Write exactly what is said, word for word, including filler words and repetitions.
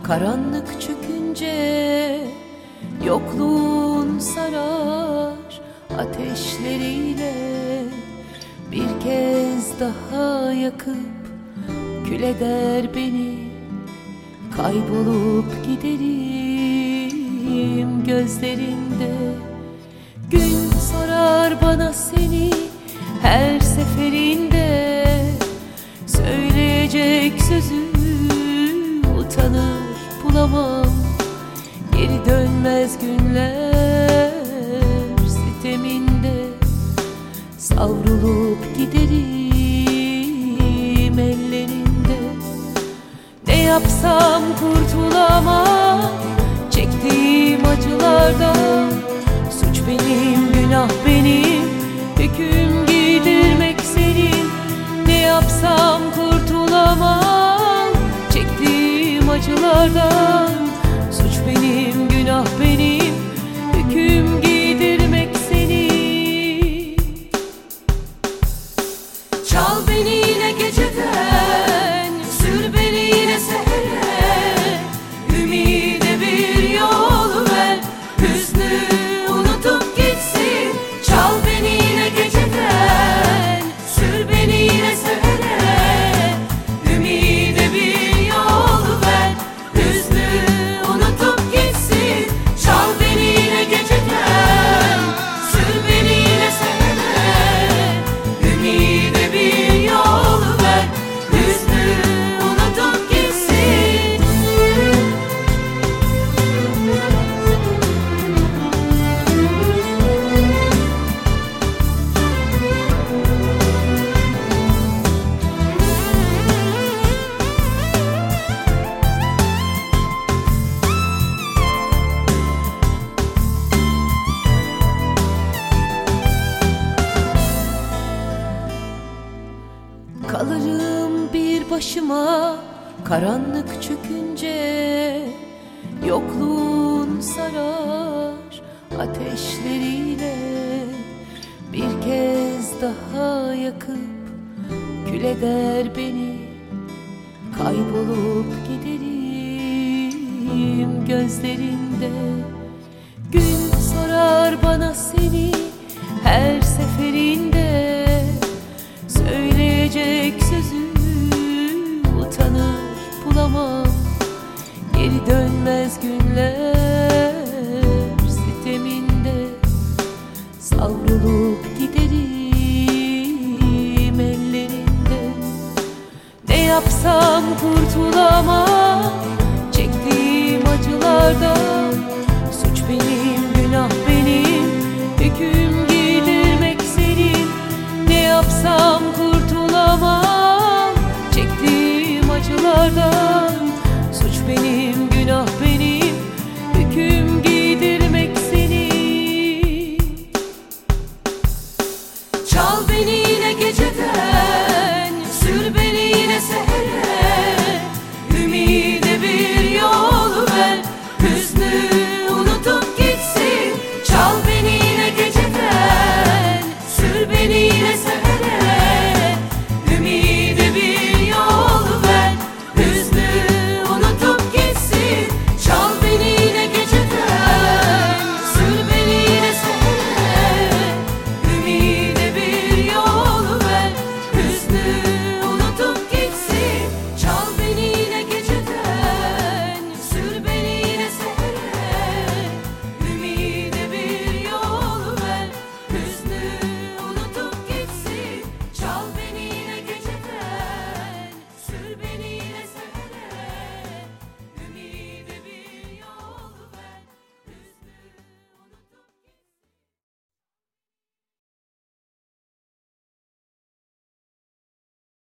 Karanlık çökünce yokluğun sarar ateşleriyle, bir kez daha yakıp kül eder beni. Kaybolup giderim gözlerinde. Gün sorar bana seni her seferinde, söyleyecek sözü utanır bulamam. Geri dönmez günler siteminde, savrulup giderim ellerinde. Ne yapsam kurtulamam çektiğim acılardan. Suç benim, günah benim, hüküm giydirmek senin. Ne yapsam kurtulamam çektiğim acılardan. Suç benim, günah benim, hüküm giydirmek senin. Çal beni yine geceden, sür beni yine sehere. Ümide bir yol ver, hüznü unutup gitsin. Çal beni yine geceden, sür beni yine sehere. Ümide bir yol ver, hüznü unutup gitsin. Çal beni yine geceden, sür beni yine sehere. Ümide bir yol ver, hüznü unutup gitsin. Kalırım bir başıma karanlık çökünce, yokluğun sarar ateşleriyle. Bir kez daha yakıp kül eder beni. Kaybolup giderim gözlerinde. Gün sorar bana seni her seferinde, söyleyecek sözü utanır bulamam. Geri dönmez günler siteminde, savrulup giderim ellerinde. Ne yapsam kurtulamam çektiğim acılardan. Suç benim, günah benim, hüküm giydirmek senin. Ne yapsam kurtulamam çektiğim acılardan. Suç benim, günah benim,